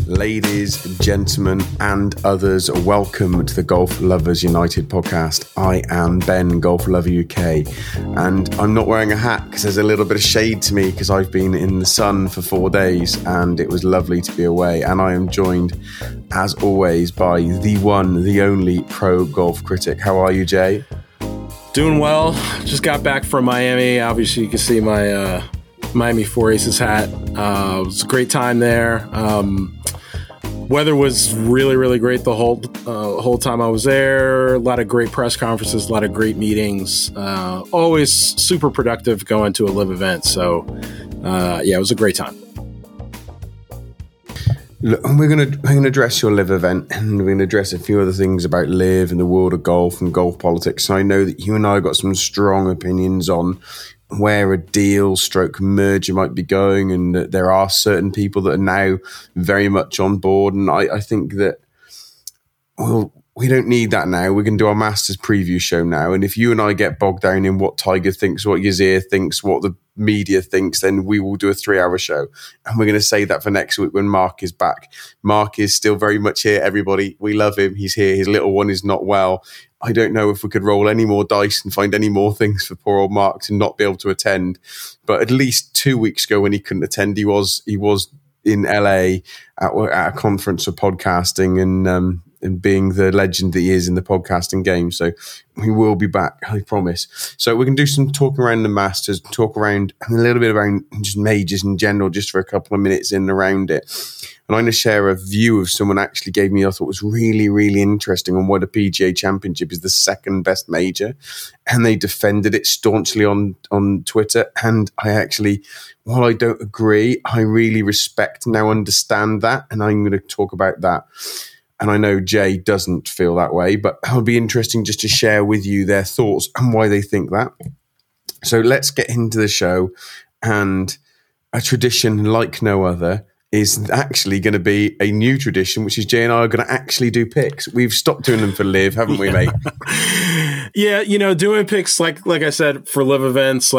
Ladies, gentlemen, and others, welcome to the Golf Lovers United podcast. I am Ben, Golf Lover UK, and I'm not wearing a hat because there's a little bit of shade to me because I've been in the sun for 4 days and it was lovely to be away. And I am joined, as always, by the one, the only pro golf critic. How are you, Jay? Doing well. Just got back from Miami. Obviously, you can see my Miami Four Aces hat. It was a great time there. Weather was really, really great the whole time I was there. A lot of great press conferences, a lot of great meetings. Always super productive going to a live event. So, it was a great time. Look, we're going to address your live event, and we're going to address a few other things about live and the world of golf and golf politics. And I know that you and I have got some strong opinions on where a deal stroke merger might be going, and that there are certain people that are now very much on board. And I think that, well, we don't need that now. We're going to do our Masters preview show now. And if you and I get bogged down in what Tiger thinks, what Yazir thinks, what the media thinks, then we will do a 3-hour show. And we're going to say that for next week when Mark is back. Mark is still very much here, everybody. We love him. He's here. His little one is not well. I don't know if we could roll any more dice and find any more things for poor old Mark to not be able to attend. But at least 2 weeks ago when he couldn't attend, he was in LA at a conference for podcasting and being the legend that he is in the podcasting game. So we will be back, I promise. So we're going to do some talk around the Masters, talk around a little bit around just majors in general, just for a couple of minutes in and around it. And I'm going to share a view of someone actually gave me, I thought was really, really interesting, on why the PGA Championship is the second best major. And they defended it staunchly on Twitter. And I actually, while I don't agree, I really respect and now understand that. And I'm going to talk about that. And I know Jay doesn't feel that way, but it'll be interesting just to share with you their thoughts and why they think that. So let's get into the show. And a tradition like no other is actually going to be a new tradition, which is Jay and I are going to actually do picks. We've stopped doing them for live, haven't we, mate? Yeah, doing picks, like I said, for live events,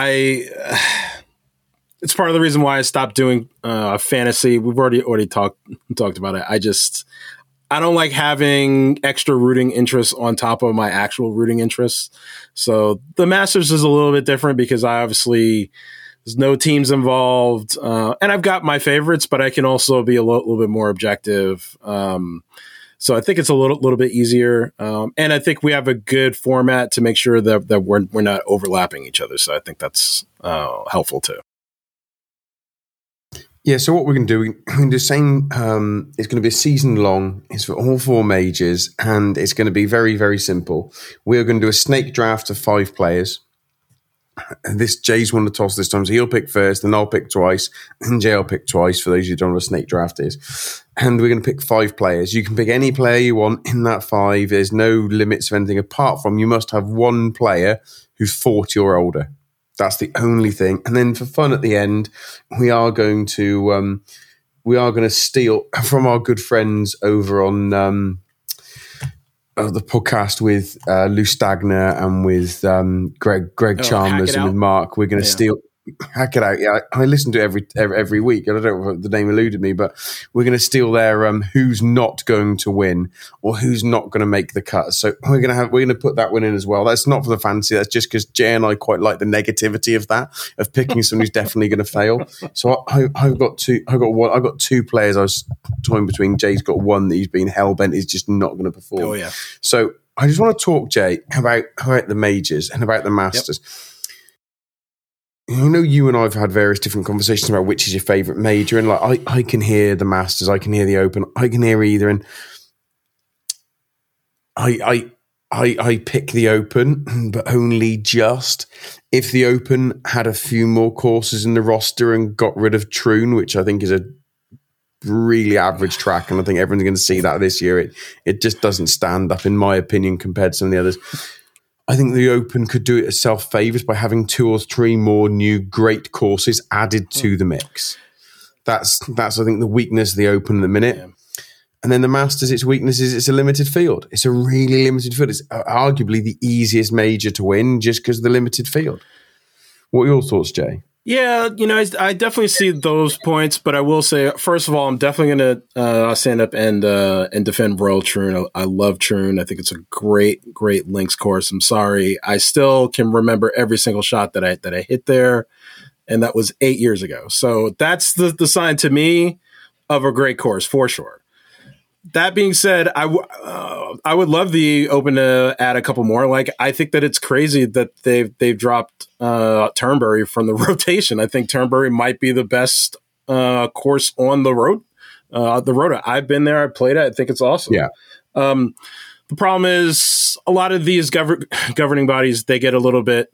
it's part of the reason why I stopped doing fantasy. We've already talked about it. I don't like having extra rooting interests on top of my actual rooting interests. So the Masters is a little bit different because there's no teams involved. And I've got my favorites, but I can also be a little bit more objective. So I think it's a little bit easier. And I think we have a good format to make sure that we're not overlapping each other. So I think that's helpful too. Yeah, so what we're going to do, we're going to do the same. It's going to be a season long. It's for all 4 majors, and it's going to be very, very simple. We're going to do a snake draft of 5 players. And Jay's won the toss this time, so he'll pick first, then I'll pick twice, and Jay will pick twice, for those who don't know what a snake draft is. And we're going to pick 5 players. You can pick any player you want in that 5. There's no limits of anything, apart from you must have one player who's 40 or older. That's the only thing. And then for fun at the end, we are going to steal from our good friends over on the podcast with Lou Stagner and with Greg Chalmers and with Mark. We're going to steal. Hack it out. Yeah, I listen to it every week. I don't know if the name eluded me, but we're going to steal their who's not going to win or who's not going to make the cut. So we're going to put that one in as well. That's not for the fancy. That's just because Jay and I quite like the negativity of that, of picking someone who's definitely going to fail. So I've got 2 players I was toying between. Jay's got one that he's been hell bent is just not going to perform. Oh yeah. So I just want to talk, Jay, about the majors and about the Masters. Yep. I know you and I have had various different conversations about which is your favourite major, and I can hear the Masters, I can hear the Open, I can hear either, and I pick the Open, but only just if the Open had a few more courses in the roster and got rid of Troon, which I think is a really average track, and I think everyone's going to see that this year. It just doesn't stand up, in my opinion, compared to some of the others. I think the Open could do it itself favours by having 2 or 3 more new great courses added to the mix. That's I think the weakness of the Open at the minute. Yeah. And then the Masters, its weakness is it's a limited field. It's a really limited field. It's arguably the easiest major to win just because of the limited field. What are your thoughts, Jay? Yeah, I definitely see those points, but I will say, first of all, I'm definitely going to stand up and defend Royal Troon. I love Troon. I think it's a great, great links course. I'm sorry, I still can remember every single shot that I hit there, and that was 8 years ago. So that's the sign to me of a great course for sure. That being said, I would love the Open to add a couple more. Like, I think that it's crazy that they've dropped Turnberry from the rotation. I think Turnberry might be the best course on the road. The road. I've been there. I played it. I think it's awesome. Yeah. The problem is a lot of these governing bodies, they get a little bit.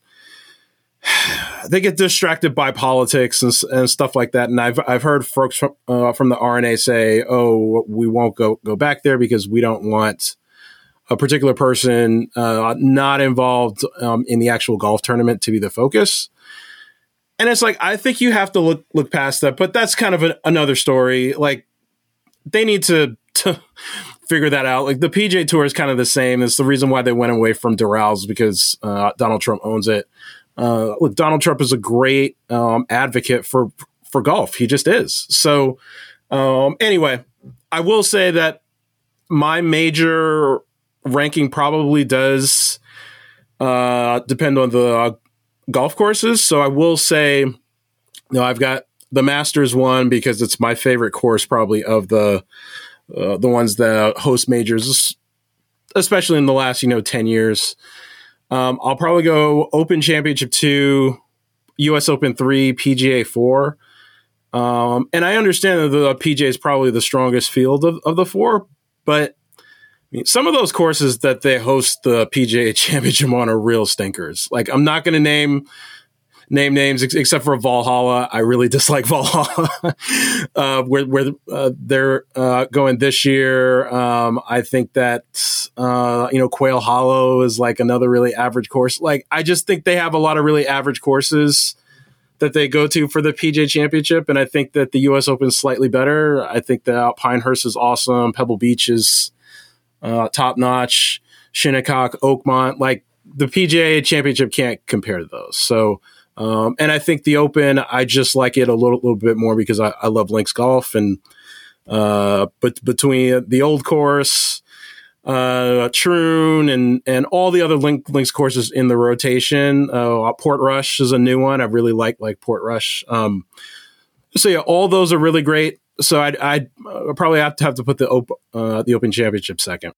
They get distracted by politics and stuff like that. And I've heard folks from the R&A say, "Oh, we won't go back there because we don't want a particular person not involved in the actual golf tournament to be the focus." And it's like, I think you have to look past that, but that's kind of another story. Like, they need to figure that out. Like, the PGA Tour is kind of the same. It's the reason why they went away from Doral, because Donald Trump owns it. Look, Donald Trump is a great advocate for golf. He just is. So anyway, I will say that my major ranking probably does depend on the golf courses. So I will say, I've got the Masters one because it's my favorite course probably of the ones that host majors, especially in the last 10 years. I'll probably go Open Championship 2, US Open 3, PGA 4. And I understand that the PGA is probably the strongest field of the four, but some of those courses that they host the PGA Championship on are real stinkers. Like, I'm not going to name names except for Valhalla. I really dislike Valhalla. Where they're going this year. I think that Quail Hollow is like another really average course. Like, I just think they have a lot of really average courses that they go to for the PGA Championship, and I think that the U.S. Open is slightly better. I think that Pinehurst is awesome. Pebble Beach is top notch. Shinnecock, Oakmont, like, the PGA Championship can't compare to those. So. And I think the Open, I just like it a little bit more because I love links golf, and but between the old course, Troon, and all the other links courses in the rotation, Portrush is a new one. I really like Portrush. So yeah, all those are really great. So I'd probably have to put the Open Championship second.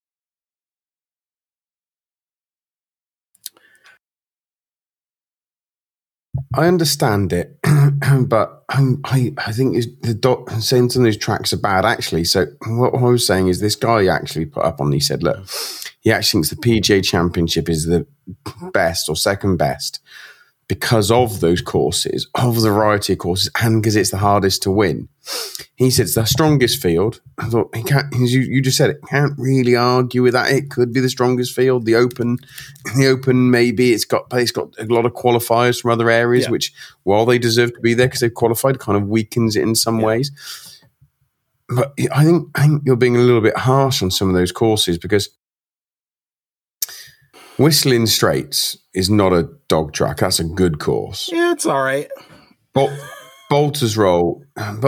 I understand it, but I think saying some of these tracks are bad, actually. So what I was saying is, this guy actually put up on, he said, look, he actually thinks the PGA Championship is the best or second best because of those courses, of the variety of courses, and because it's the hardest to win. He said it's the strongest field. I thought, he can't, you just said it, can't really argue with that. It could be the strongest field. The Open maybe it's got a lot of qualifiers from other areas, which, while they deserve to be there because they've qualified, kind of weakens it in some ways. But I think you're being a little bit harsh on some of those courses, because Whistling Straits is not a dog track. That's a good course. Yeah, it's all right. Bolter's Roll. I'm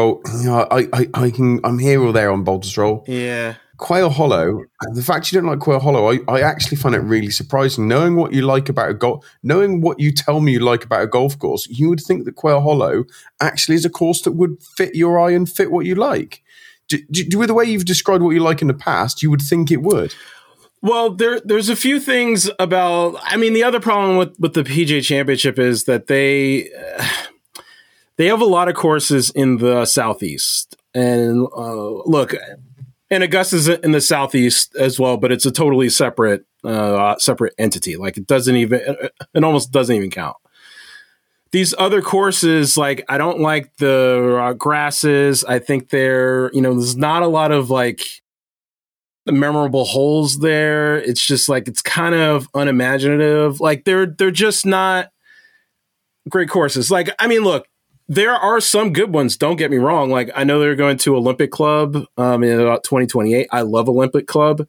here or there on Bolter's Roll. Yeah. Quail Hollow. The fact you don't like Quail Hollow, I actually find it really surprising. Knowing what you like about knowing what you tell me you like about a golf course, you would think that Quail Hollow actually is a course that would fit your eye and fit what you like. With the way you've described what you like in the past, you would think it would. Well, there's a few things about. I mean, the other problem with the PGA Championship is that they have a lot of courses in the Southeast, and look, and Augusta's in the Southeast as well, but it's a totally separate entity. Like, it almost doesn't even count. These other courses, like, I don't like the grasses. I think there's not a lot of like the memorable holes there. It's just like, it's kind of unimaginative. Like, they're just not great courses. Like, I mean, look, there are some good ones. Don't get me wrong. Like, I know they're going to Olympic Club in about 2028. I love Olympic Club.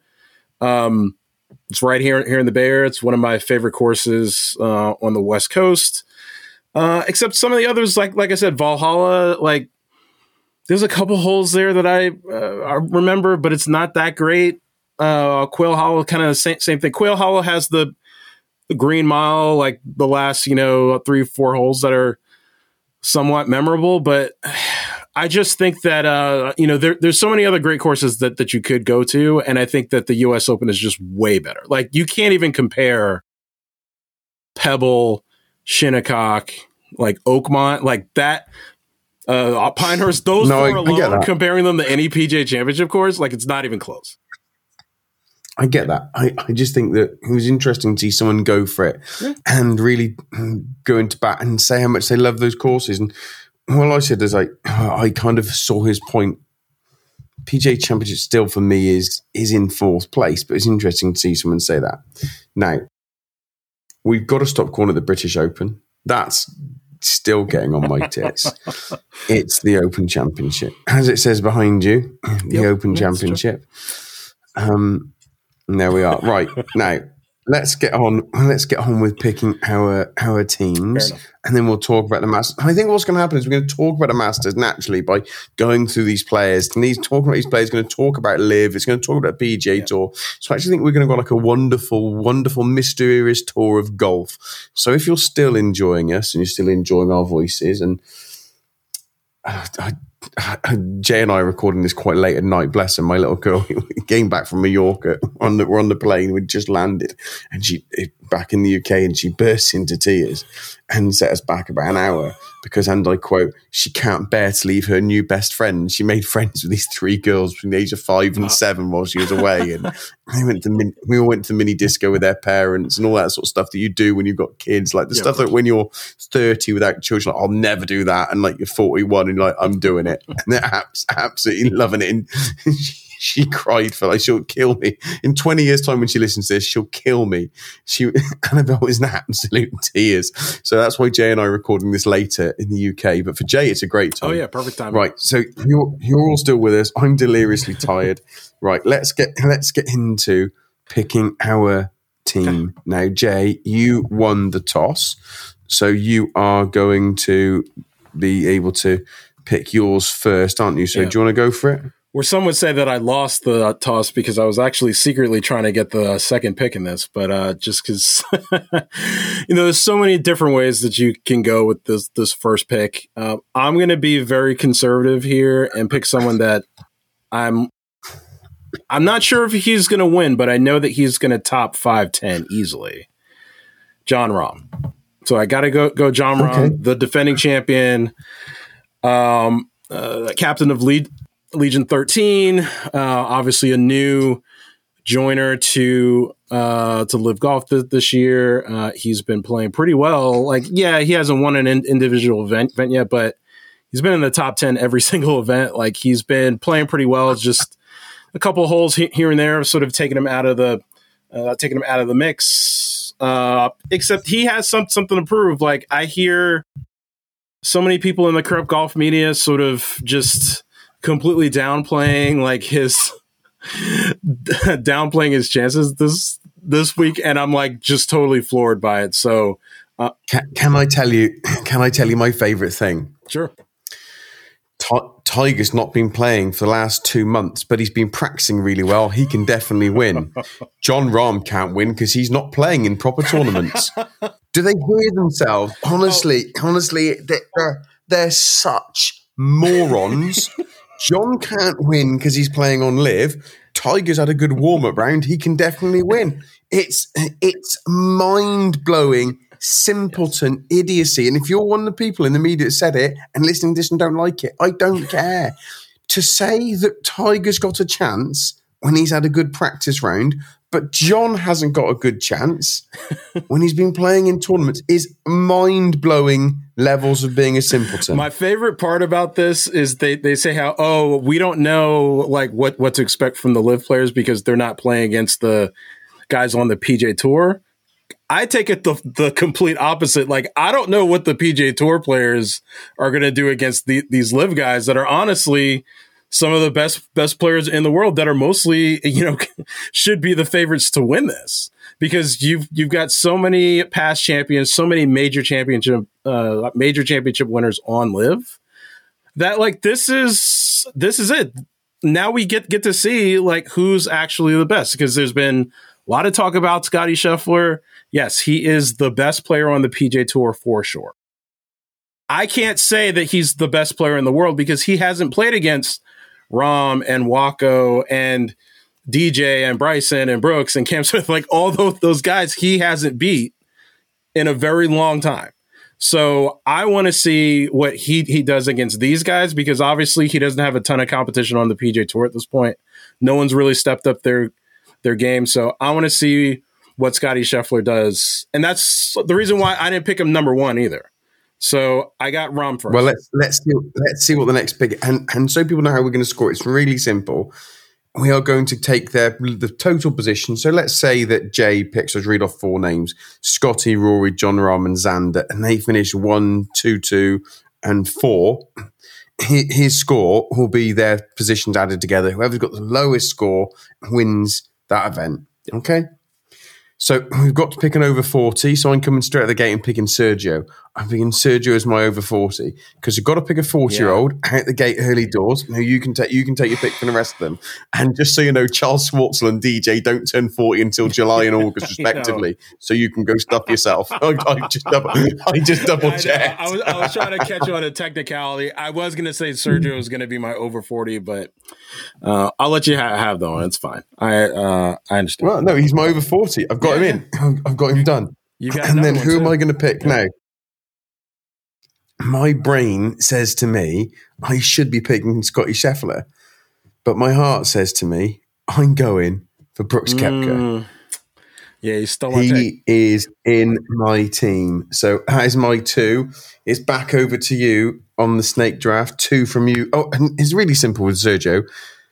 It's right here in the Bay Area. It's one of my favorite courses on the West Coast. Except some of the others, like I said, Valhalla, like there's a couple holes there that I remember, but it's not that great. Quail Hollow, kind of the same thing. Quail Hollow has the Green Mile, like the last 3-4 holes that are somewhat memorable, but I just think that there's so many other great courses that you could go to, and I think that the U.S. Open is just way better. Like you can't even compare Pebble, Shinnecock, like Oakmont, like that. Pinehurst, those four alone, comparing them to any PGA Championship course, like it's not even close. I get that. I just think that it was interesting to see someone go for it and really go into bat and say how much they love those courses. And all I said is I kind of saw his point. PGA Championship still for me is in fourth place, but it's interesting to see someone say that. Now, we've got to stop calling it the British Open. That's still getting on my tits. It's the Open Championship. As it says behind you, the Open Championship. There we are. Right. Now, let's get on with picking our teams, and then we'll talk about the Masters. I think what's going to happen is we're going to talk about the Masters naturally by going through these players. And talking about these players, going to talk about Live. It's going to talk about PGA Tour. So I actually think we're going to go like a wonderful, wonderful, mysterious tour of golf. So if you're still enjoying us and you're still enjoying our voices, and Jay and I are recording this quite late at night. Bless her, my little girl came back from Mallorca. We're on the plane. We just landed, and she back in the UK, and she burst into tears and set us back about an hour because, and I quote, she can't bear to leave her new best friend. She made friends with these 3 girls between the age of 5 and 7 while she was away, and we all went to mini disco with their parents and all that sort of stuff that you do when you've got kids, like the stuff that when you're 30 without children, like, I'll never do that, and like you're 41 and you're like, I'm doing it, and they're absolutely loving it. And she cried for like, she'll kill me in 20 years time when she listens to this. She'll kill me. Annabelle is in absolute tears. So that's why Jay and I are recording this later in the UK. But for Jay, it's a great time. Oh yeah, perfect time. Right. So you're all still with us. I'm deliriously tired. Right. Let's get into picking our team now. Jay, you won the toss, so you are going to be able to pick yours first, aren't you? So do you want to go for it? Or some would say that I lost the toss because I was actually secretly trying to get the second pick in this, but just because there's so many different ways that you can go with this first pick. I'm going to be very conservative here and pick someone that I'm not sure if he's going to win, but I know that he's going to top 5-10 easily. Jon Rahm. So I got to go Jon Rahm, the defending champion, captain of Legion 13, obviously a new joiner to Live Golf this year. He's been playing pretty well. Like, yeah, he hasn't won an individual event yet, but he's been in the top 10 every single event. Like, he's been playing pretty well. It's just a couple of holes here and there, sort of taking him out of the mix. Except he has something to prove. Like, I hear so many people in the corrupt golf media sort of just completely downplaying his chances this week, and I'm like just totally floored by it. So, can I tell you my favorite thing? Sure. Tiger's not been playing for the last 2 months, but he's been practicing really well. He can definitely win. Jon Rahm can't win because he's not playing in proper tournaments. Do they hear themselves? Honestly, they're such morons. John can't win because he's playing on Live. Tiger's had a good warm-up round. He can definitely win. It's mind-blowing, simpleton idiocy. And if you're one of the people in the media that said it and listening to this and don't like it, I don't care. To say that Tiger's got a chance when he's had a good practice round, but John hasn't got a good chance when he's been playing in tournaments is mind-blowing levels of being a simpleton. My favorite part about this is they say how, we don't know like what to expect from the Live players because they're not playing against the guys on the PGA Tour. I take it the complete opposite. Like, I don't know what the PGA Tour players are going to do against these Live guys that are honestly some of the best players in the world that are mostly, should be the favorites to win this, because you've got so many past champions, so many major championship winners on Live, that like this is it. Now we get to see like who's actually the best, because there's been a lot of talk about Scottie Scheffler. Yes, he is the best player on the PGA Tour for sure. I can't say that he's the best player in the world because he hasn't played against Rahm and Waco and DJ and Bryson and Brooks and Cam Smith, like all those guys he hasn't beat in a very long time. So I want to see what he does against these guys, because obviously he doesn't have a ton of competition on the PGA Tour at this point. No one's really stepped up their game. So I want to see what Scottie Scheffler does. And that's the reason why I didn't pick him number one either. So I got Rahm first. Well, let's see what the next pick, and so people know how we're going to score. It's really simple. We are going to take the total position. So let's say that Jay picks, let's read off 4 names: Scotty, Rory, John Rahm, and Xander, and they finish 1, 2, 2, and 4. His score will be their positions added together. Whoever's got the lowest score wins that event. Okay. So we've got to pick an over 40. So I'm coming straight at the gate and picking Sergio. I'm picking Sergio as my over 40, because you've got to pick a 40-year-old out the gate early doors. Now you can take your pick from the rest of them. And just so you know, Charles Schwartzel and DJ don't turn 40 until July and August respectively. So you can go stuff yourself. I just double checked. I was trying to catch you on a technicality. I was going to say Sergio is going to be my over 40, but I'll let you have that one. It's fine. I understand. Well, no, he's my over 40. I've got him in. I've got him done. And then who am I going to pick now? My brain says to me, I should be picking Scottie Scheffler. But my heart says to me, I'm going for Brooks Koepka. Yeah, he's still my He pick. is in my team. So that is my 2. It's back over to you on the snake draft. 2 from you. Oh, and it's really simple with Sergio.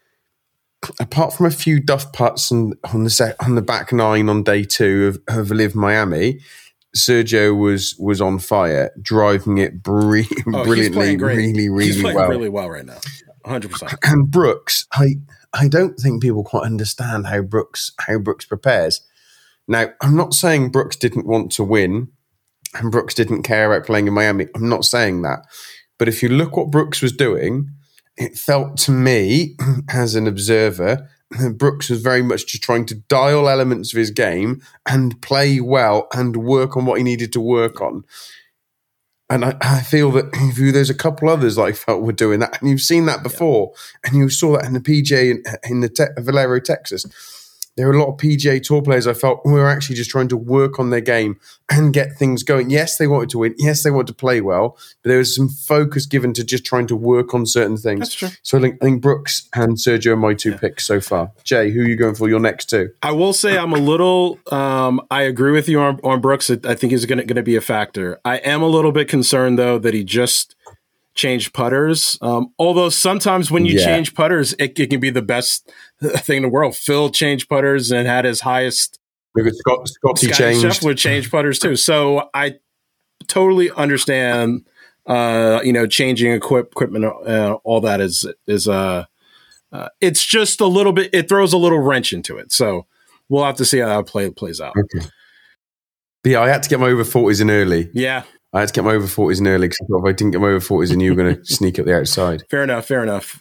Apart from a few duff putts on the back 9 on day 2 of Live Miami, Sergio was on fire, driving it brilliantly, really he's playing well. really well right now, 100%. And Brooks, I don't think people quite understand how Brooks prepares. Now, I'm not saying Brooks didn't want to win and Brooks didn't care about playing in Miami. I'm not saying that. But if you look what Brooks was doing, it felt to me, as an observer, Brooks was very much just trying to dial elements of his game and play well and work on what he needed to work on. And I feel that there's a couple others that I felt were doing that. And you've seen that before. And you saw that in the PGA in the Valero, Texas. There are a lot of PGA Tour players I felt were actually just trying to work on their game and get things going. Yes, they wanted to win. Yes, they wanted to play well. But there was some focus given to just trying to work on certain things. That's true. So I think Brooks and Sergio are my 2 picks so far. Jay, who are you going for your next 2? I will say I'm a little I agree with you on Brooks. I think he's going to be a factor. I am a little bit concerned, though, that he just changed putters. Although sometimes when you change putters, it can be the best thing in the world. Phil changed putters and had his highest. Look at Scotty changed. Scheffler changed putters too. So I totally understand. Changing equipment, all that is it's just a little bit. It throws a little wrench into it. So we'll have to see how that plays out. Okay. But yeah, I had to get my over 40s in early. Yeah. I had to get my over 40s in early because if I didn't get my over 40s in, you were going to sneak up the outside. Fair enough.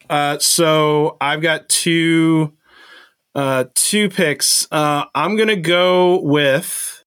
So I've got two picks. I'm going to go with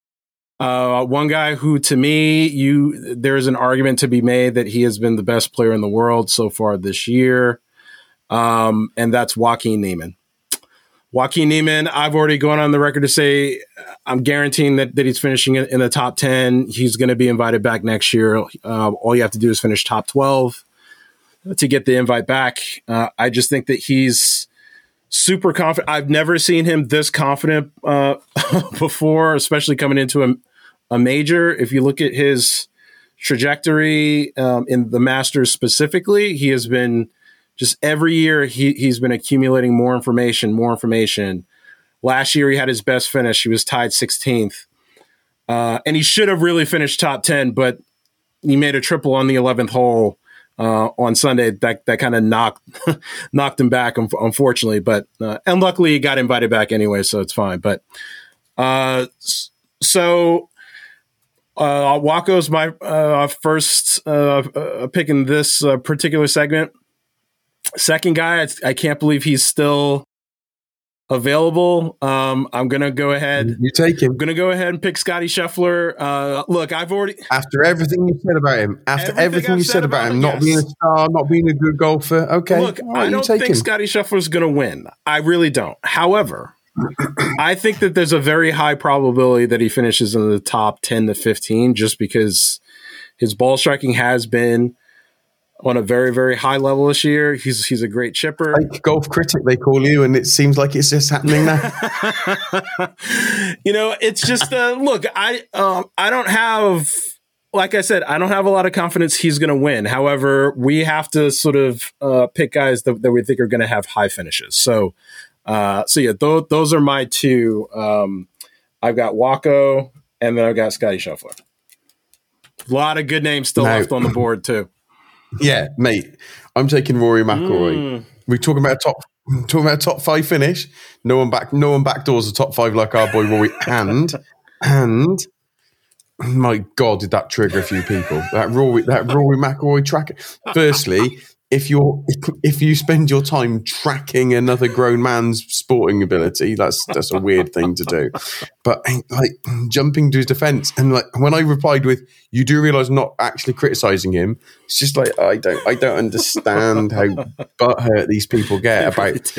one guy who, to me, there is an argument to be made that he has been the best player in the world so far this year, and that's Joaquin Niemann. Joaquin Niemann, I've already gone on the record to say I'm guaranteeing that he's finishing in the top 10. He's going to be invited back next year. All you have to do is finish top 12 to get the invite back. I just think that he's super confident. I've never seen him this confident before, especially coming into a major. If you look at his trajectory in the Masters specifically, he has been just every year he's been accumulating more information. Last year he had his best finish. He was tied 16th. And he should have really finished top 10, but he made a triple on the 11th hole on Sunday, that kind of knocked him back, unfortunately. But and luckily he got invited back anyway, so it's fine. But Waco's my first pick in this particular segment. Second guy, I can't believe he's still available. I'm gonna go ahead. You take him. I'm gonna go ahead and pick Scotty Scheffler. Look, I've already after everything you said about him, not being a star, not being a good golfer. Okay, look, right, I don't think Scotty Scheffler is gonna win. I really don't. However, I think that there's a very high probability that he finishes in the top 10 to 15, just because his ball striking has been on a very, very high level this year. He's a great chipper. Like golf critic, they call you, and it seems like it's just happening now. It's just look. I don't have, like I said, I don't have a lot of confidence he's going to win. However, we have to sort of pick guys that we think are going to have high finishes. So yeah, those are my two. I've got Waco, and then I've got Scotty Scheffler. A lot of good names still left on the board too. Yeah, mate. I'm taking Rory McIlroy. We're talking about a top 5 finish. No one backdoors the top 5 like our boy Rory. And my God, did that trigger a few people? That Rory McIlroy tracker. Firstly, if you spend your time tracking another grown man's sporting ability, that's a weird thing to do. But like jumping to his defense, and like when I replied with, "You do realize not actually criticizing him," it's just like I don't understand how butthurt these people get about.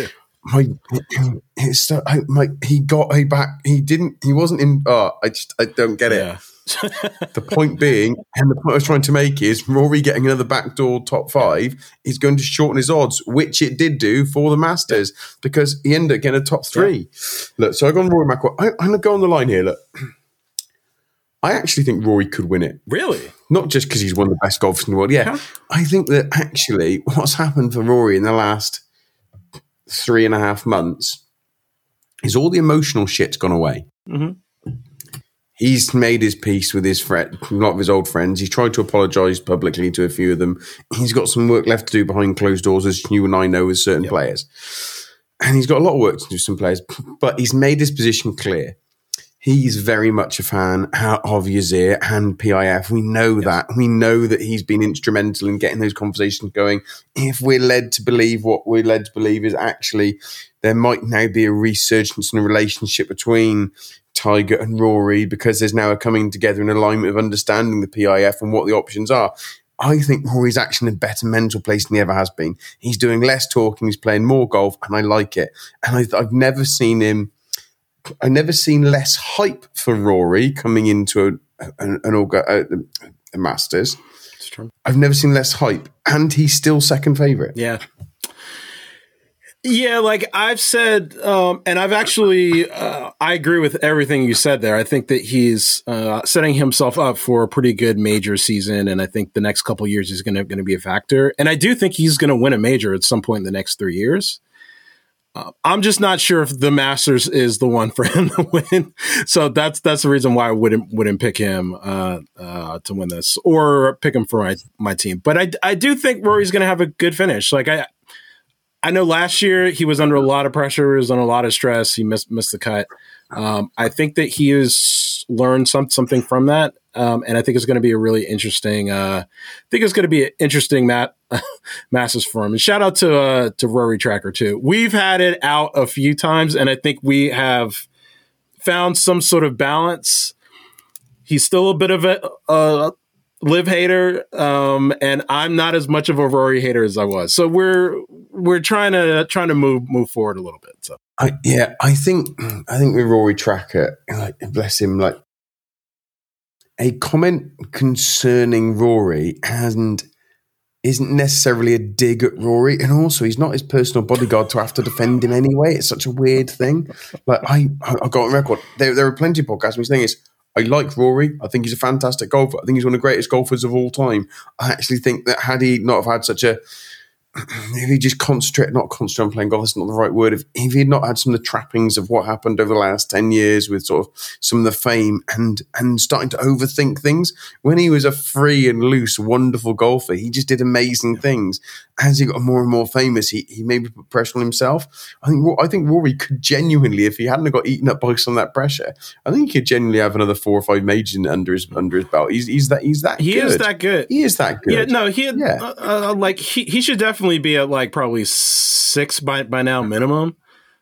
He got a back. He wasn't in. I don't get it. Yeah. The point being, and the point I was trying to make is Rory getting another backdoor top 5 is going to shorten his odds, which it did do for the Masters, because he ended up getting a top 3. Yeah. Look, so I got on Rory McIlroy. I'm going to go on the line here. Look, I actually think Rory could win it. Really? Not just because he's one of the best golfers in the world. Yeah. I think that actually what's happened for Rory in the last 3.5 months is all the emotional shit's gone away. Mm-hmm. He's made his peace with his friend, a lot of his old friends. He's tried to apologise publicly to a few of them. He's got some work left to do behind closed doors, as you and I know, with certain players. And he's got a lot of work to do with some players, but he's made his position clear. He's very much a fan of Yazir and PIF. We know that. We know that he's been instrumental in getting those conversations going. If we're led to believe what we're led to believe is actually there might now be a resurgence in a relationship between Tiger and Rory, because there's now a coming together in alignment of understanding the PIF and what the options are. I think Rory's actually in a better mental place than he ever has been. He's doing less talking, he's playing more golf, and I like it. And I've never seen less hype for Rory coming into a Masters. It's true. I've never seen less hype, and he's still second favourite. Yeah. Yeah, like I've said, and I've actually, I agree with everything you said there. I think that he's setting himself up for a pretty good major season, and I think the next couple of years is going to be a factor. And I do think he's going to win a major at some point in the next 3 years. I'm just not sure if the Masters is the one for him to win. So that's the reason why I wouldn't pick him to win this, or pick him for my team. But I do think Rory's going to have a good finish. Like I know last year he was under a lot of pressure, he was under a lot of stress. He missed the cut. I think that he has learned something from that, and I think it's going to be a really interesting. Masters for him. And shout out to Rory Tracker too. We've had it out a few times, and I think we have found some sort of balance. He's still a bit of a Liv hater, and I'm not as much of a Rory hater as I was. So we're trying to move forward a little bit. So I think with Rory Tracker, like, bless him, like a comment concerning Rory and isn't necessarily a dig at Rory, and also he's not his personal bodyguard to have to defend him anyway. It's such a weird thing. Like I got on record. There are plenty of podcasts. My thing is, I like Rory. I think he's a fantastic golfer. I think he's one of the greatest golfers of all time. I actually think that had he not have had such a if he just not concentrate on playing golf, that's not the right word. If he'd not had some of the trappings of what happened over the last 10 years with sort of some of the fame and starting to overthink things, when he was a free and loose, wonderful golfer, he just did amazing things. As he got more and more famous, he maybe put pressure on himself. I think Rory could genuinely, if he hadn't got eaten up by some of that pressure, I think he could genuinely have another 4 or 5 majors under his belt. He's that good. He is that good. He is that good. Yeah, no, he should definitely be at like probably 6 by now minimum.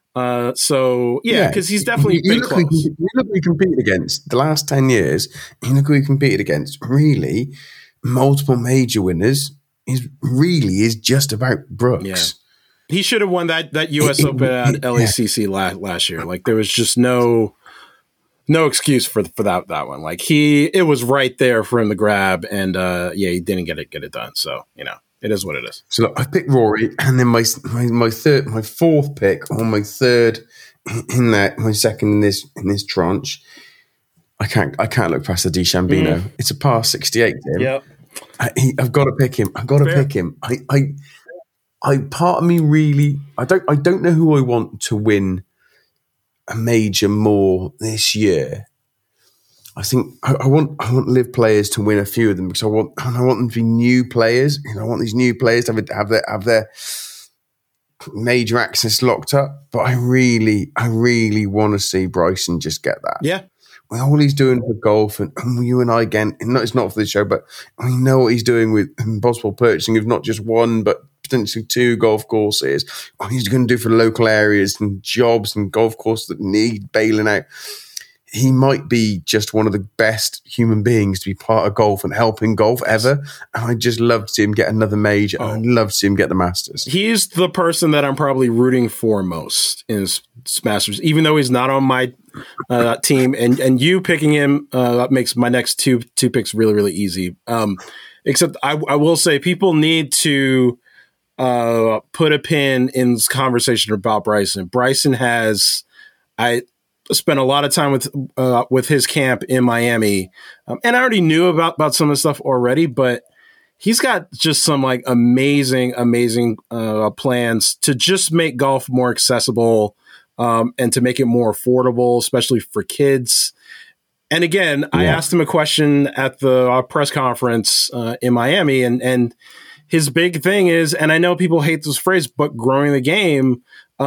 So yeah, because he's definitely been close. You look who he competed against the last 10 years. You look who he competed against. Really, multiple major winners is just about Brooks. Yeah. He should have won that U.S. Open at LACC last year. Like there was just no excuse for that one. Like it was right there for him to grab, and he didn't get it done. So it is what it is. So look, I picked Rory, and then my fourth pick, or my third in that, my second in this tranche. I can't look past the DeChambeau. It's a par 68. Tim. Yep. I've got to pick him. Pick him. I part of me really, I don't know who I want to win a major more this year. I think I want live players to win a few of them because I want them to be new players. I want these new players to have their major access locked up. But I really want to see Bryson just get that. Yeah. With all he's doing for golf, and you and I again, it's not for this show, but we know what he's doing with possible purchasing of not just one, but potentially 2 golf courses. What he's going to do for local areas and jobs and golf courses that need bailing out. He might be just one of the best human beings to be part of golf and helping golf ever. And I just love to see him get another major. I'd love to see him get the Masters. He's the person that I'm probably rooting for most in Masters, even though he's not on my team. And you picking him makes my next two picks really, really easy. Except I will say people need to put a pin in this conversation about Bryson. Bryson has spent a lot of time with his camp in Miami, and I already knew about some of the stuff already, but he's got just some like amazing plans to just make golf more accessible and to make it more affordable, especially for kids. And again, I asked him a question at the press conference in Miami, and his big thing is, and I know people hate this phrase, but growing the game,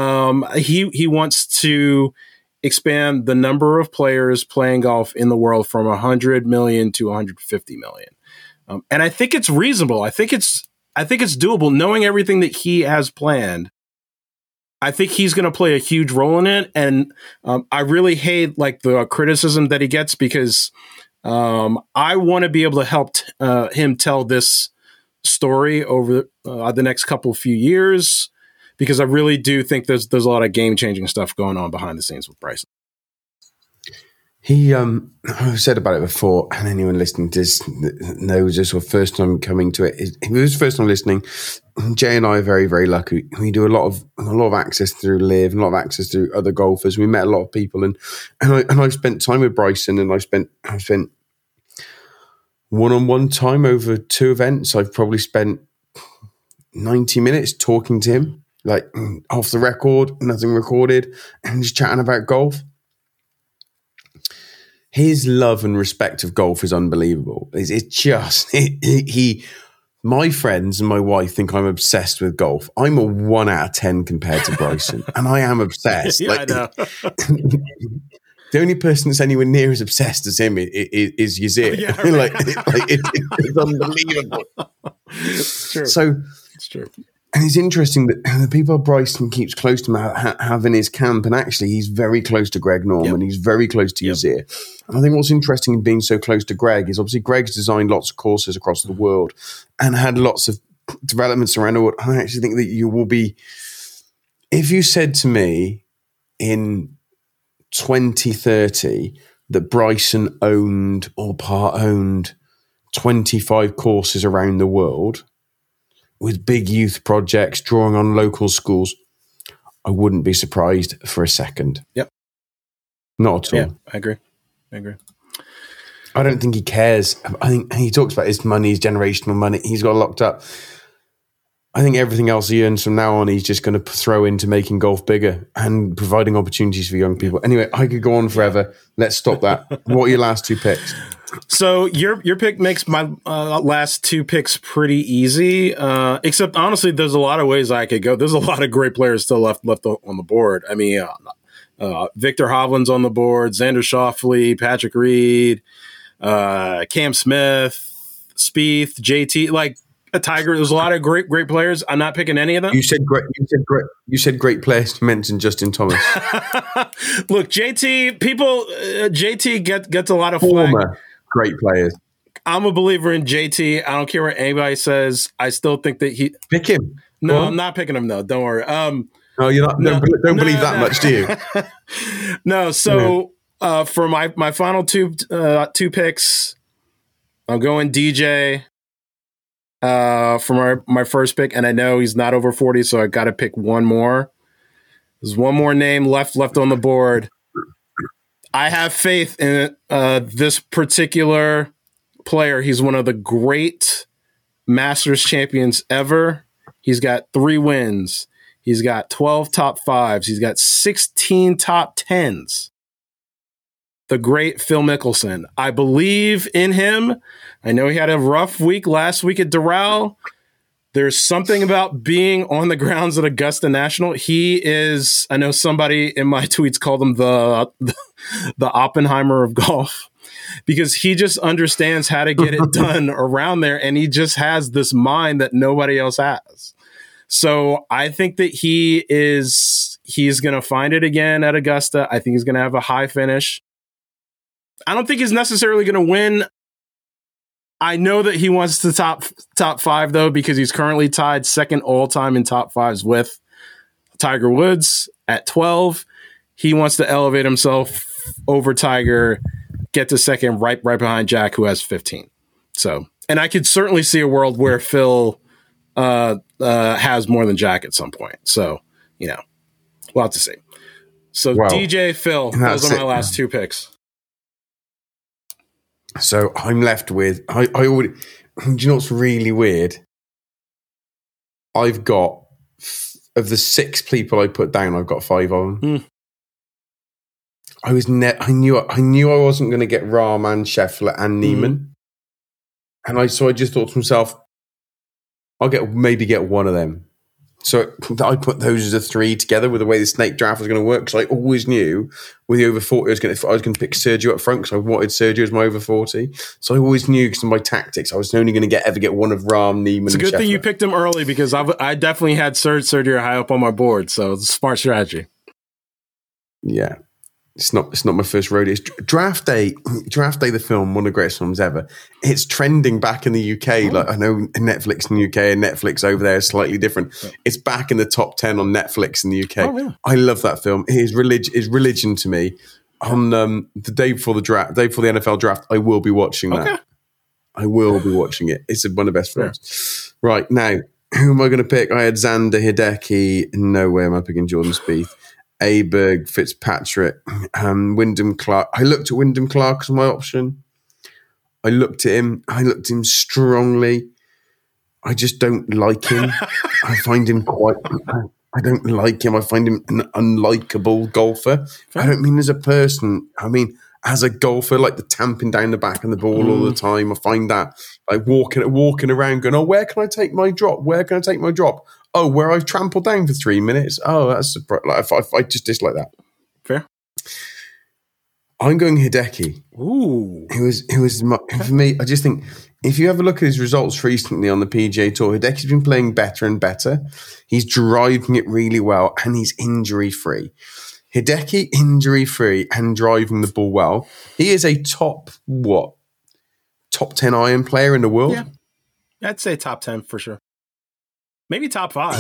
he wants to expand the number of players playing golf in the world from 100 million to 150 million. And I think it's reasonable. I think it's doable, knowing everything that he has planned. I think he's going to play a huge role in it. And I really hate like the criticism that he gets because I want to be able to help him tell this story over the next few years, because I really do think there's a lot of game-changing stuff going on behind the scenes with Bryson. He, I've said about it before, and anyone listening to this knows this, or first time coming to it. If it was first time listening, Jay and I are very, very lucky. We do a lot of access through Live, and a lot of access through other golfers. We met a lot of people, and I've spent time with Bryson, and I've spent one-on-one time over 2 events. I've probably spent 90 minutes talking to him, like off the record, nothing recorded, and just chatting about golf. His love and respect of golf is unbelievable. My friends and my wife think I'm obsessed with golf. I'm a 1 out of 10 compared to Bryson, and I am obsessed. Yeah, I know. The only person that's anywhere near as obsessed as him is Yazir. Yeah, right. It's unbelievable. It's true. So it's true. And it's interesting that the people Bryson keeps close to him having his camp, and actually he's very close to Greg Norman. Yep. He's very close to Yazir. And I think what's interesting in being so close to Greg is obviously Greg's designed lots of courses across the world and had lots of developments around the world. I actually think that you will be, if you said to me in 2030 that Bryson owned or part-owned 25 courses around the world with big youth projects, drawing on local schools, I wouldn't be surprised for a second. Yep. Not at all. Yeah, I agree. I don't think he cares. I think he talks about his money, his generational money. He's got locked up. I think everything else he earns from now on, he's just going to throw into making golf bigger and providing opportunities for young people. Anyway, I could go on forever. Let's stop that. What are your last two picks? So your pick makes my last two picks pretty easy. Except honestly, there's a lot of ways I could go. There's a lot of great players still left on the board. I mean, Victor Hovland's on the board, Xander Schauffele, Patrick Reed, Cam Smith, Spieth, JT, like a Tiger. There's a lot of great players. I'm not picking any of them. You said great. You said great players. You mentioned Justin Thomas. Look, JT. JT gets a lot of flack. Former great players. I'm a believer in JT. I don't care what anybody says. I still think that he pick him. No, I'm not picking him though. Don't worry. No, you're not. Don't believe that much, do you? No. So for my final two picks, I'm going DJ. For my first pick, and I know he's not over 40, so I got to pick one more. There's one more name left on the board. I have faith in this particular player. He's one of the great Masters champions ever. He's got 3 wins. He's got 12 top 5s. He's got 16 top 10s. The great Phil Mickelson. I believe in him. I know he had a rough week last week at Doral. There's something about being on the grounds at Augusta National. He is, I know somebody in my tweets called him the Oppenheimer of golf, because he just understands how to get it done around there, and he just has this mind that nobody else has. So I think that he's going to find it again at Augusta. I think he's going to have a high finish. I don't think he's necessarily going to win. I know that he wants the top 5 though, because he's currently tied second all time in top 5s with Tiger Woods at 12. He wants to elevate himself over Tiger, get to second right behind Jack, who has 15. So, and I could certainly see a world where Phil has more than Jack at some point. So, we'll have to see. So DJ, Phil, those are my last two picks. So I'm left with, I already, do you know what's really weird? I've got, of the 6 people I put down, I've got 5 of them. I knew I wasn't going to get Rahman, Scheffler and Neiman. And I just thought to myself, I'll maybe get one of them. So I put those as a 3 together with the way the snake draft was going to work, because I always knew with the over 40 I was going to pick Sergio up front, because I wanted Sergio as my over 40. So I always knew, because of my tactics, I was only going to ever get one of Rahm, Neiman. It's a good thing you picked him early, because I definitely had Sergio high up on my board. So it's a smart strategy. Yeah. It's not my first rodeo. Draft Day, the film, one of the greatest films ever. It's trending back in the UK. Like, I know Netflix in the UK and Netflix over there is slightly different. It's back in the top 10 on Netflix in the UK. Oh, yeah. I love that film. It is religion to me. On the day before the NFL draft, I will be watching that. Okay. I will be watching it. It's one of the best films. Yeah. Right, now, who am I going to pick? I had Xander, Hideki. No way am I picking Jordan Spieth. Aberg, Fitzpatrick, Wyndham Clark. I looked at Wyndham Clark as my option. I looked at him strongly. I just don't like him. I find him I don't like him. I find him an unlikable golfer. I don't mean as a person. I mean as a golfer, like the tamping down the back of the ball all the time. I find that like walking around going, oh, where can I take my drop? Where can I take my drop? Oh, where I've trampled down for 3 minutes. Oh, that's I just dislike that. Fair. I'm going Hideki. Ooh. For me, I just think if you have a look at his results recently on the PGA Tour, Hideki's been playing better and better. He's driving it really well, and he's injury-free. Hideki, injury-free and driving the ball well. He is a top 10 iron player in the world? Yeah. I'd say top 10 for sure. Maybe top 5.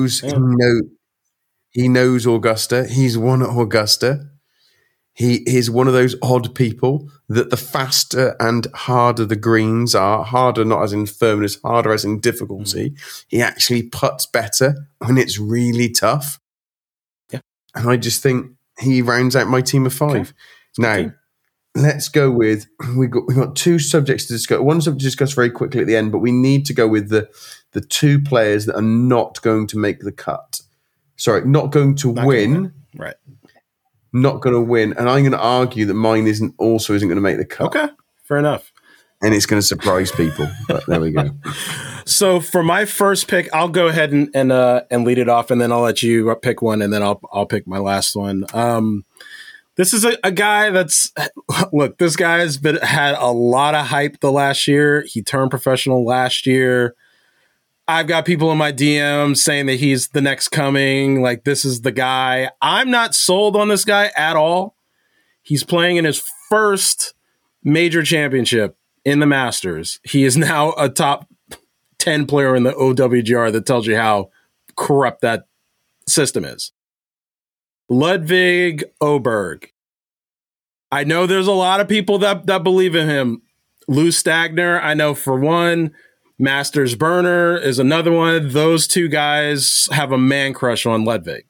He knows Augusta. He's won at Augusta. He is one of those odd people that the faster and harder the greens are, harder not as in firmness, harder as in difficulty, he actually putts better when it's really tough. Yeah. And I just think he rounds out my team of 5. Okay. Now, let's go with we've got two subjects to discuss. One subject to discuss very quickly at the end, but we need to go with the two players that are not going to make the cut. Sorry, not going to win. Right. Not going to win. And I'm going to argue that mine isn't going to make the cut. Okay, fair enough. And it's going to surprise people. But there we go. So for my first pick, I'll go ahead and lead it off, and then I'll let you pick one, and then I'll pick my last one. This is a guy that's look. This guy's had a lot of hype the last year. He turned professional last year. I've got people in my DMs saying that he's the next coming. Like, this is the guy. I'm not sold on this guy at all. He's playing in his first major championship in the Masters. He is now a top 10 player in the OWGR. That tells you how corrupt that system is. Ludvig Åberg. I know there's a lot of people that believe in him. Lou Stagner, I know for one. Masters Burner is another one. Those two guys have a man crush on Ludvig.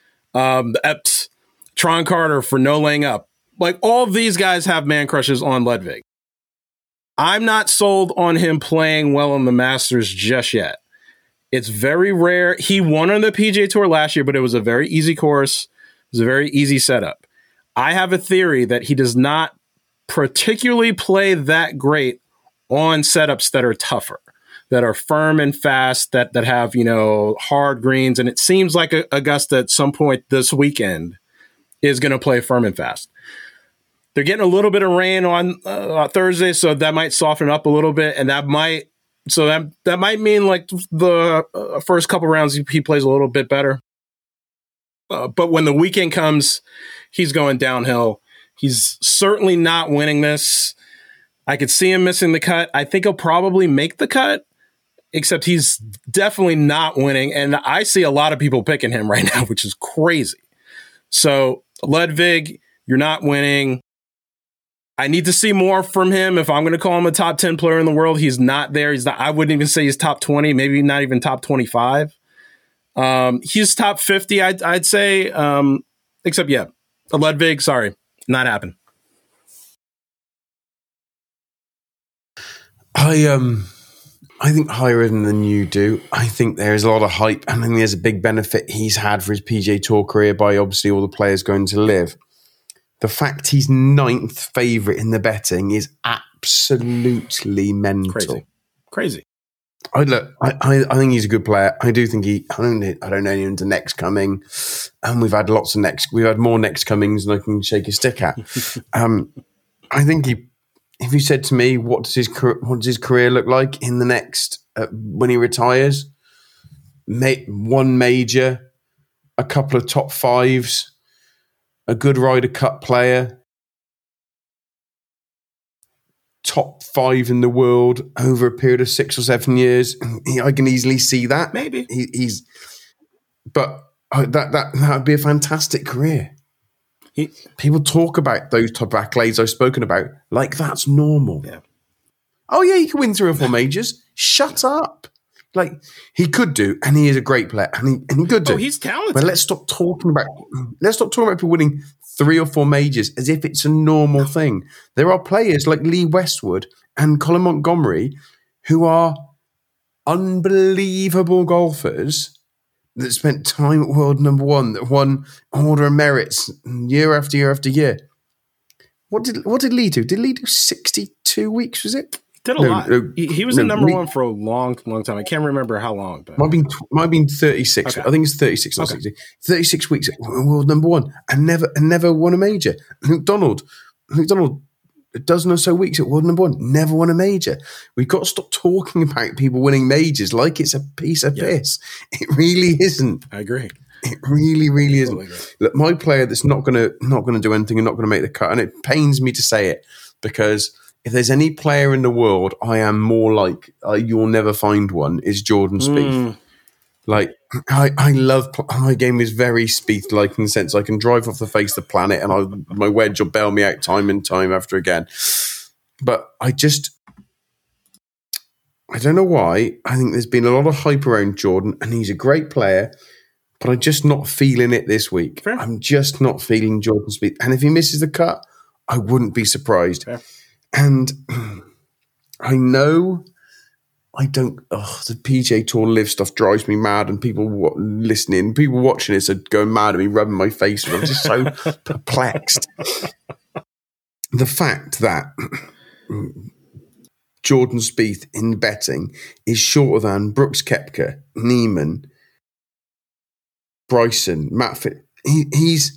Tron Carter for no laying up. Like, all of these guys have man crushes on Ludvig. I'm not sold on him playing well in the Masters just yet. It's very rare. He won on the PGA Tour last year, but it was a very easy course. It was a very easy setup. I have a theory that he does not particularly play that great on setups that are tougher, that are firm and fast, that have, hard greens. And it seems like Augusta at some point this weekend is going to play firm and fast. They're getting a little bit of rain on Thursday, so that might soften up a little bit, and that might mean like the first couple rounds he plays a little bit better. But when the weekend comes, he's going downhill. He's certainly not winning this. I could see him missing the cut. I think he'll probably make the cut, except he's definitely not winning. And I see a lot of people picking him right now, which is crazy. So, Ludvig, you're not winning. I need to see more from him. If I'm going to call him a top 10 player in the world, he's not there. He's not. I wouldn't even say he's top 20, maybe not even top 25. He's top 50, I'd say. Except, yeah, Ludvig, sorry, not happening. I think higher than you do. I think there's a lot of hype. I think there's a big benefit he's had for his PGA Tour career by obviously all the players going to live. The fact he's 9th favourite in the betting is absolutely mental. Crazy. I think he's a good player. I do think I don't know anyone to next coming, and we've had more next comings than I can shake a stick at. I think if you said to me, what does his career look like in the next when he retires? One major, a couple of top fives, a good Ryder Cup player, top 5 in the world over a period of 6 or 7 years. I can easily see that. Maybe but that would be a fantastic career. People talk about those top accolades I've spoken about like that's normal. Yeah. Oh yeah, he can win 3 or 4 majors. Shut up. Like, he could do, and he is a great player, and he could do. Oh, he's talented. But let's stop talking about people winning 3 or 4 majors as if it's a normal thing. There are players like Lee Westwood and Colin Montgomery who are unbelievable golfers that spent time at world number 1, that won Order of Merits year after year after year. What did Lee do? Did Lee do 62 weeks, was it? Did a lot. He was in number 1 for a long, long time. I can't remember how long. But. Might have been 36. Okay. I think it's 36, not 60. 36 weeks at world number 1 and never won a major. Luke Donald, a dozen or so weeks at world number 1, never won a major. We've got to stop talking about people winning majors like it's a piece of piss. It really isn't. I agree. It really, really isn't. Look, my player that's not gonna do anything and not gonna make the cut, and it pains me to say it, because if there's any player in the world I am more like, you'll never find one, is Jordan Spieth. Like, I love, my game is very Spieth-like in the sense I can drive off the face of the planet and my wedge will bail me out time and time after again. But I don't know why. I think there's been a lot of hype around Jordan, and he's a great player, but I'm just not feeling it this week. Fair. I'm just not feeling Jordan Spieth. And if he misses the cut, I wouldn't be surprised. Yeah. And I know the PGA Tour Live stuff drives me mad, and people listening, people watching this are going mad at me, rubbing my face. I'm just so perplexed. The fact that Jordan Spieth in betting is shorter than Brooks Koepka, Neiman, Bryson, Matt Fitt. He's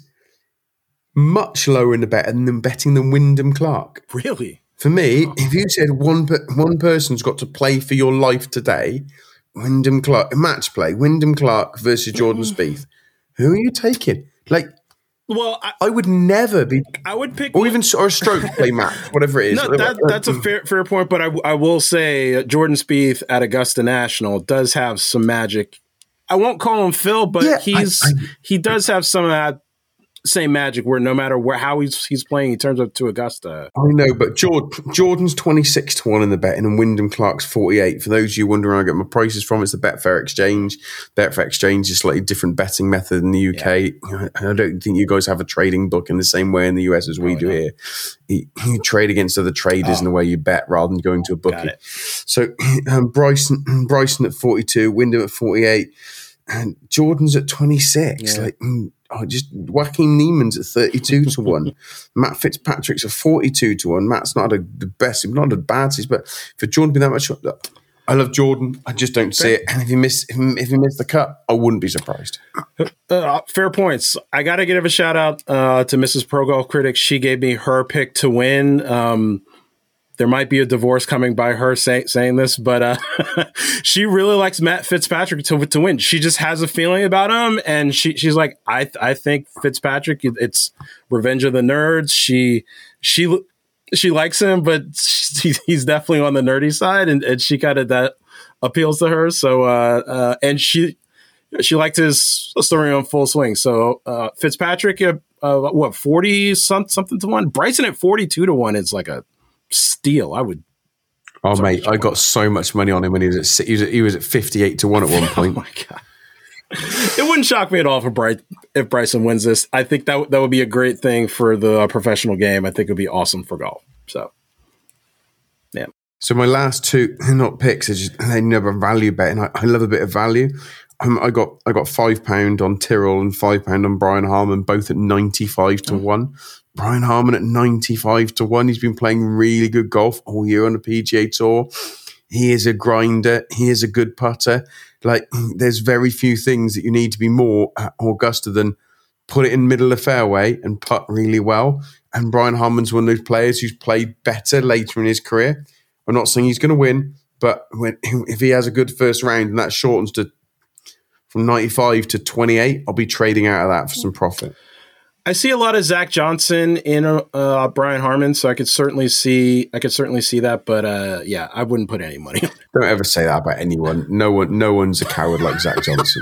much lower in the betting than Wyndham Clark. Really? For me, if you said one person's got to play for your life today, Wyndham Clark, a match play, Wyndham Clark versus Jordan Spieth, who are you taking? Like, well, I would never be. I would pick, or a stroke play match, whatever it is. No, that's a fair point. But I will say Jordan Spieth at Augusta National does have some magic. I won't call him Phil, but he does have some of that same magic where no matter how he's playing, he turns up to Augusta. I know, but Jordan's 26-1 in the betting and Wyndham Clark's 48. For those of you wondering where I get my prices from, it's the Betfair Exchange. Betfair Exchange is a slightly different betting method in the UK. Yeah. I don't think you guys have a trading book in the same way in the US as we do here. You trade against other traders in the way you bet rather than going to a bookie. So Bryson at 42, Wyndham at 48, and Jordan's at 26. Yeah. Just Joaquin Neiman's at 32-1. Matt Fitzpatrick's at 42-1. Matt's not the best, not the bad, but for Jordan to be that much, I love Jordan. I just don't see it. And if he missed the cut, I wouldn't be surprised. Fair points. I got to give a shout out to Mrs. Pro Golf Critic. She gave me her pick to win. There might be a divorce coming by her saying this, but she really likes Matt Fitzpatrick to win. She just has a feeling about him, and she's like, I think Fitzpatrick. It's Revenge of the Nerds. She likes him, but he's definitely on the nerdy side, and she kind of that appeals to her. So and she liked his story on Full Swing. So Fitzpatrick, 40 something to 1. Bryson at 42-1 is like a steal. I would. Oh mate, I got so much money on him when he was at 58-1 at one point. Oh my god! It wouldn't shock me at all if Bryson wins this. I think that would be a great thing for the professional game. I think it would be awesome for golf. So, yeah. So my last two, they're not picks. They never value betting. I love a bit of value. I got £5 on Tyrrell and £5 on Brian Harman, both at 95-1. Brian Harman at 95-1. He's been playing really good golf all year on the PGA Tour. He is a grinder. He is a good putter. Like, there's very few things that you need to be more at Augusta than put it in the middle of the fairway and putt really well. And Brian Harman's one of those players who's played better later in his career. I'm not saying he's going to win, but if he has a good first round and that shortens from 95 to 28, I'll be trading out of that for some profit. I see a lot of Zach Johnson in Brian Harman, so I could certainly see that. But yeah, I wouldn't put any money on it. Don't ever say that about anyone. No one's a coward like Zach Johnson.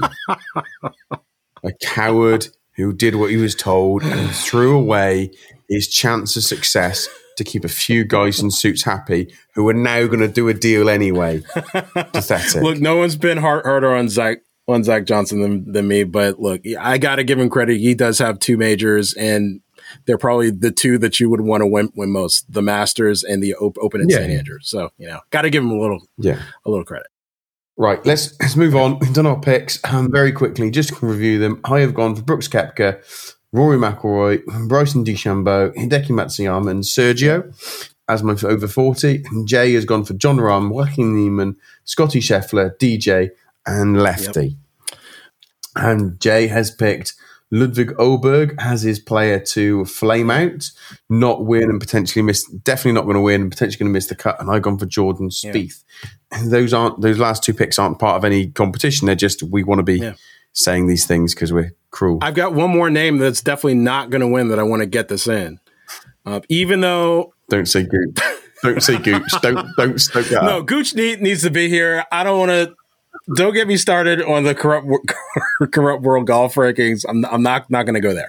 A coward who did what he was told and threw away his chance of success to keep a few guys in suits happy who are now going to do a deal anyway. Pathetic. Look, no one's been harder on Zach Johnson than me, but look, I got to give him credit. He does have 2 majors, and they're probably the 2 that you would want to win most: the Masters and the Open in St. Andrews. So, got to give him a little credit. Right, let's move on. We've done our picks very quickly. Just to review them, I have gone for Brooks Koepka, Rory McIlroy, Bryson DeChambeau, Hideki Matsuyama, and Sergio as my over 40. And Jay has gone for Jon Rahm, Joaquin Neiman, Scotty Scheffler, DJ, and Lefty. Yep. And Jay has picked Ludwig Oberg as his player to flame out, not win and potentially miss, definitely not going to win and potentially going to miss the cut. And I've gone for Jordan Spieth. Yeah. And those last 2 picks aren't part of any competition. They're just, we want to be saying these things because we're cruel. I've got one more name that's definitely not going to win that I want to get this in. Even though... Don't say Gooch. Don't say Gooch. Don't stoke that No, Gooch needs to be here. I don't want to... Don't get me started on the corrupt world golf rankings. I'm not going to go there.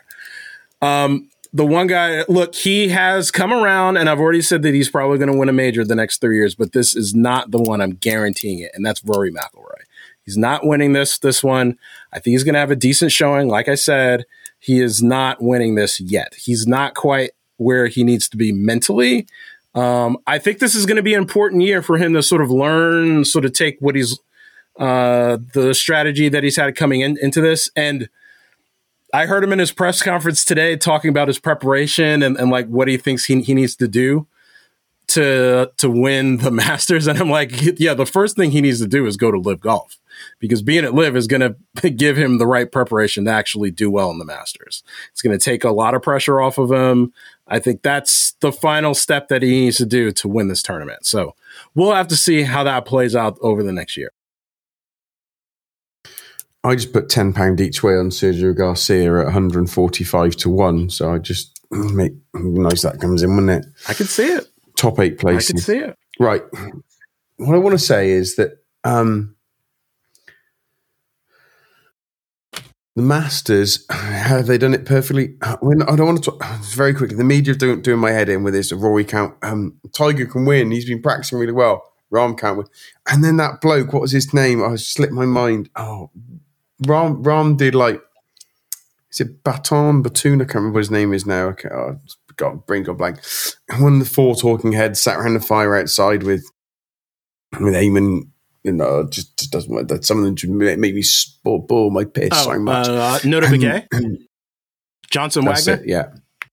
The one guy, look, he has come around, and I've already said that he's probably going to win a major the next 3 years, but this is not the one. I'm guaranteeing it, and that's Rory McIlroy. He's not winning this one. I think he's going to have a decent showing. Like I said, he is not winning this yet. He's not quite where he needs to be mentally. I think this is going to be an important year for him to sort of learn, sort of take what he's the strategy that he's had coming into this. And I heard him in his press conference today talking about his preparation and like what he thinks he needs to do to win the Masters. And I'm like, yeah, the first thing he needs to do is go to Live Golf, because being at Live is going to give him the right preparation to actually do well in the Masters. It's going to take a lot of pressure off of him. I think that's the final step that he needs to do to win this tournament. So we'll have to see how that plays out over the next year. I just put £10 each way on Sergio Garcia at 145-1. So I just make nice that comes in, wouldn't it? I can see it. Top 8 places. I can see it. Right. What I want to say is that the Masters, have they done it perfectly? I don't want to talk very quickly. The media are doing my head in with this. Rory can't. Tiger can win. He's been practicing really well. Rahm can't win. And then that bloke, what was his name? I slipped my mind. Oh, Rahm did like, is it Batoon? I can't remember what his name is now. Okay, brain got blank. One of the 4 talking heads sat around the fire outside with Eamon. You know, just doesn't want that. Some of them make me bore my piss so much. Nota Begay? Johnson Wagner? Yeah.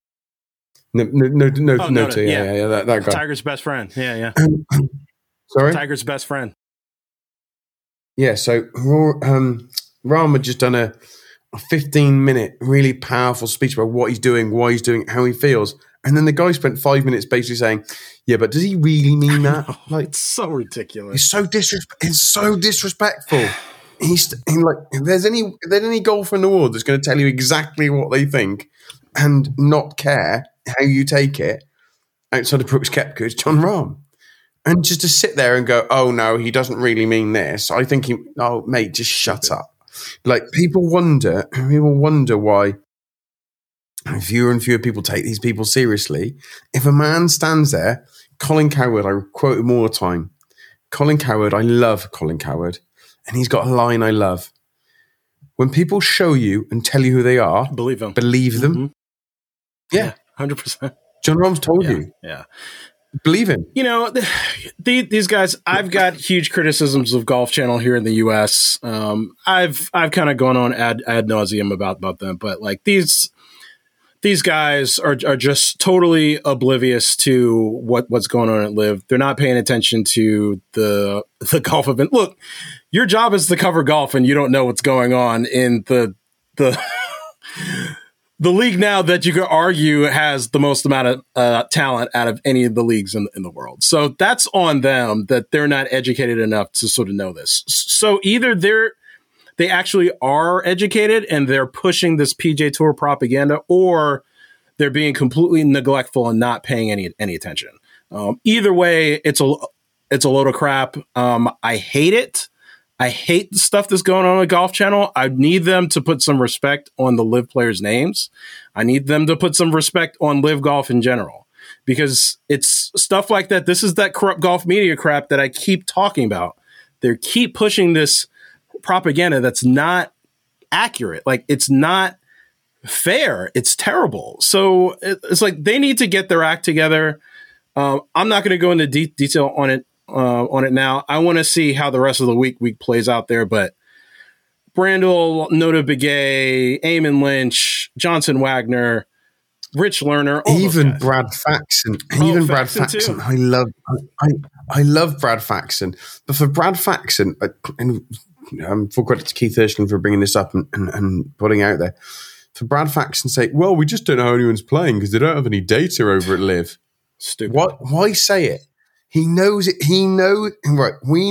Nota. Yeah. That guy. Tiger's best friend. Yeah. Sorry? Tiger's best friend. Yeah, so Rahm had just done a 15-minute, really powerful speech about what he's doing, why he's doing it, how he feels. And then the guy spent 5 minutes basically saying, yeah, but does he really mean that? Like, it's so ridiculous. It's so disrespectful. He's like, if there's any golfer in the world that's going to tell you exactly what they think and not care how you take it outside of Brooks Koepka, it's Jon Rahm. And just to sit there and go, oh no, he doesn't really mean this. I think mate, just shut up. Like people wonder why fewer and fewer people take these people seriously. If a man stands there, Colin Cowherd, I quote him all the time. Colin Cowherd, I love Colin Cowherd. And he's got a line I love. When people show you and tell you who they are, believe them. Mm-hmm. Yeah. 100%. Jon Rahm's told you. Yeah. Believe him. You know, these guys, I've got huge criticisms of Golf Channel here in the US. I've kind of gone on ad nauseum about them, but like these guys are just totally oblivious to what's going on at Live. They're not paying attention to the golf event. Look, your job is to cover golf and you don't know what's going on in the the league now that you could argue has the most amount of talent out of any of the leagues in the world. So that's on them that they're not educated enough to sort of know this. So either they actually are educated and they're pushing this PGA Tour propaganda, or they're being completely neglectful and not paying any attention. Either way, it's a load of crap. I hate it. I hate the stuff that's going on with Golf Channel. I need them to put some respect on the Live players' names. I need them to put some respect on Live Golf in general, because it's stuff like that. This is that corrupt golf media crap that I keep talking about. They keep pushing this propaganda that's not accurate. Like, it's not fair. It's terrible. So it's like they need to get their act together. I'm not going to go into detail on it now. I want to see how the rest of the week plays out there. But Brandel, Nota Begay, Eamon Lynch, Johnson Wagner, Rich Lerner, even Brad Faxon. Brad Faxon. I love Brad Faxon. But for Brad Faxon, and full credit to Keith Erskine for bringing this up and putting out there. For Brad Faxon say, well, we just don't know how anyone's playing because they don't have any data over at Live. Stupid. Why say it? He knows it. Right. We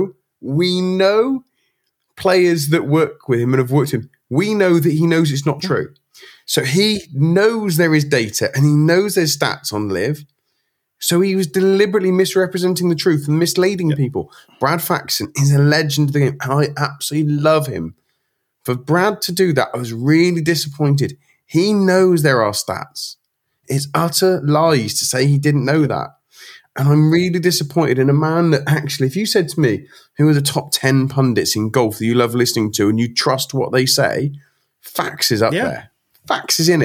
know players that work with him and have worked with him. We know that he knows it's not true. So he knows there is data and he knows there's stats on Live. So he was deliberately misrepresenting the truth and misleading people. Brad Faxon is a legend of the game, and I absolutely love him. For Brad to do that, I was really disappointed. He knows there are stats. It's utter lies to say he didn't know that. And I'm really disappointed in a man that actually, if you said to me, who are the top 10 pundits in golf that you love listening to and you trust what they say, Fax is up there. Fax is in it.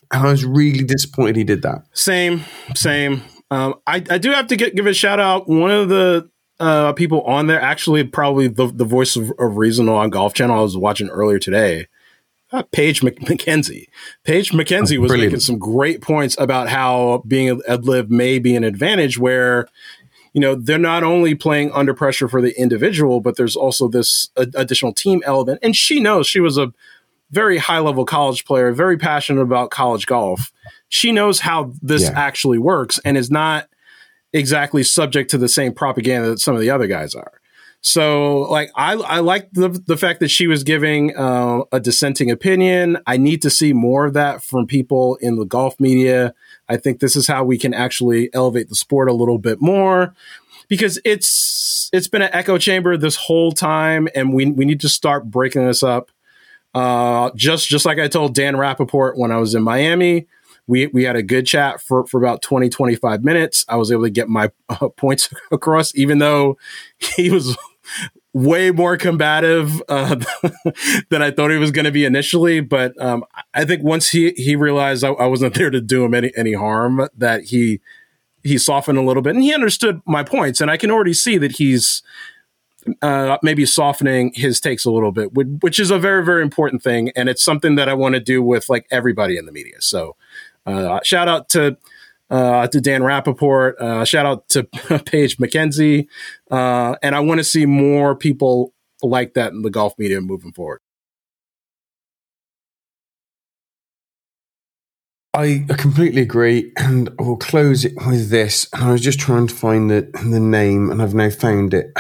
And I was really disappointed he did that. Same. I do have to give a shout out. One of the people on there, actually probably the voice of reason on Golf Channel I was watching earlier today, Paige McKenzie. Paige McKenzie was making some great points about how being at LIV may be an advantage where, you know, they're not only playing under pressure for the individual, but there's also this additional team element. And she knows, she was a very high-level college player, very passionate about college golf. She knows how this actually works and is not exactly subject to the same propaganda that some of the other guys are. So, like, I like the fact that she was giving a dissenting opinion. I need to see more of that from people in the golf media. I think this is how we can actually elevate the sport a little bit more, because it's been an echo chamber this whole time, and we need to start breaking this up. Just like I told Dan Rappaport when I was in Miami, we had a good chat for about 20, 25 minutes. I was able to get my points across, even though he was way more combative than I thought he was going to be initially. But I think once he realized I wasn't there to do him any harm, that he softened a little bit, and he understood my points. And I can already see that he's maybe softening his takes a little bit, which is a very, very important thing. And it's something that I want to do with like everybody in the media. So shout out to Dan Rappaport, shout out to Paige McKenzie. And I want to see more people like that in the golf media moving forward. I completely agree, and we'll close it with this. I was just trying to find the name, and I've now found it.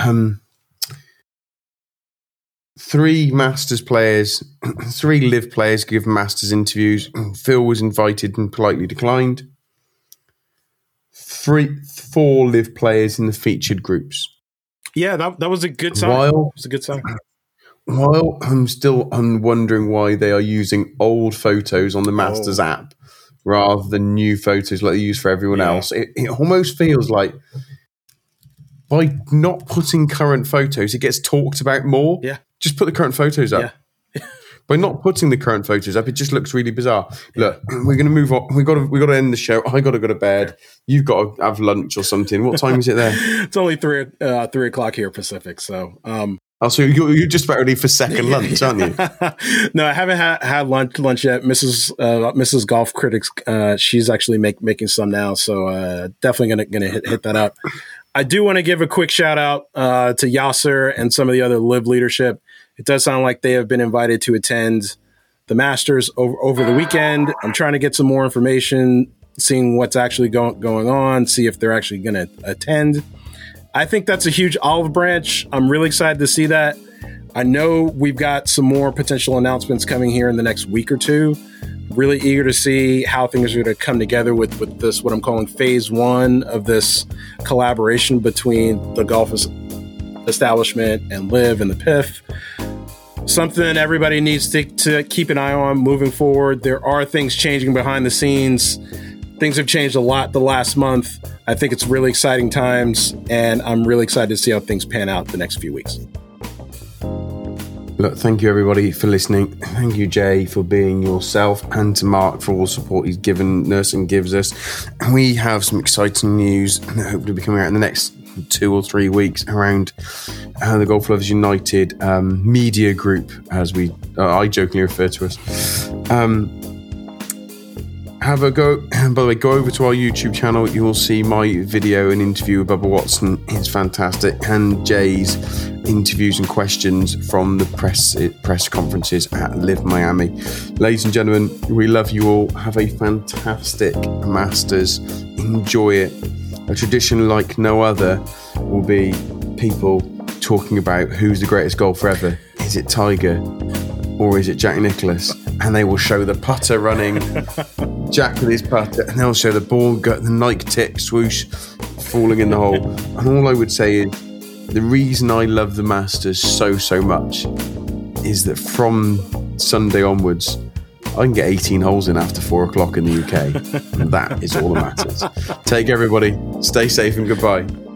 3 Masters players, 3 LIV players give Masters interviews. Phil was invited and politely declined. 4 LIV players in the featured groups. Yeah, that was a good sign. It was a good sign. While I'm wondering why they are using old photos on the Masters app rather than new photos like they use for everyone else. It almost feels like by not putting current photos, it gets talked about more. Yeah. Just put the current photos up. Yeah. By not putting the current photos up, it just looks really bizarre. Look, we're going to move on. We got to end the show. I got to go to bed. You've got to have lunch or something. What time is it there? It's only 3 o'clock here Pacific. So, so you're just about ready for second lunch, aren't you? No, I haven't had lunch yet. Mrs. Golf Critics, she's actually making some now. So definitely gonna hit that up. I do want to give a quick shout out to Yasser and some of the other LIV leadership. It does sound like they have been invited to attend the Masters over the weekend. I'm trying to get some more information, seeing what's actually going on, see if they're actually going to attend. I think that's a huge olive branch. I'm really excited to see that. I know we've got some more potential announcements coming here in the next week or two. Really eager to see how things are going to come together with this, what I'm calling phase 1 of this collaboration between the golf establishment and LIV and the PIF. Something everybody needs to keep an eye on moving forward. There are things changing behind the scenes. Things have changed a lot the last month. I think it's really exciting times, and I'm really excited to see how things pan out the next few weeks. Look, thank you everybody for listening. Thank you, Jay, for being yourself, and to Mark for all the support he's given us and gives us. And we have some exciting news that hopefully will be coming out in the next 2 or 3 weeks around the Golf Lovers United media group, as I jokingly refer to us. Have a go. By the way, go over to our YouTube channel. You will see my video and interview with Bubba Watson. It's fantastic. And Jay's interviews and questions from the press conferences at LIV Miami. Ladies and gentlemen, we love you all. Have a fantastic Masters. Enjoy it. A tradition like no other will be people talking about who's the greatest golfer ever. Is it Tiger or is it Jack Nicklaus? And they will show the putter running, Jack with his putter, and they'll show the ball, the Nike tip swoosh falling in the hole. And all I would say is the reason I love the Masters so much is that from Sunday onwards, I can get 18 holes in after 4 o'clock in the UK. And that is all that matters. Take care, everybody. Stay safe and goodbye.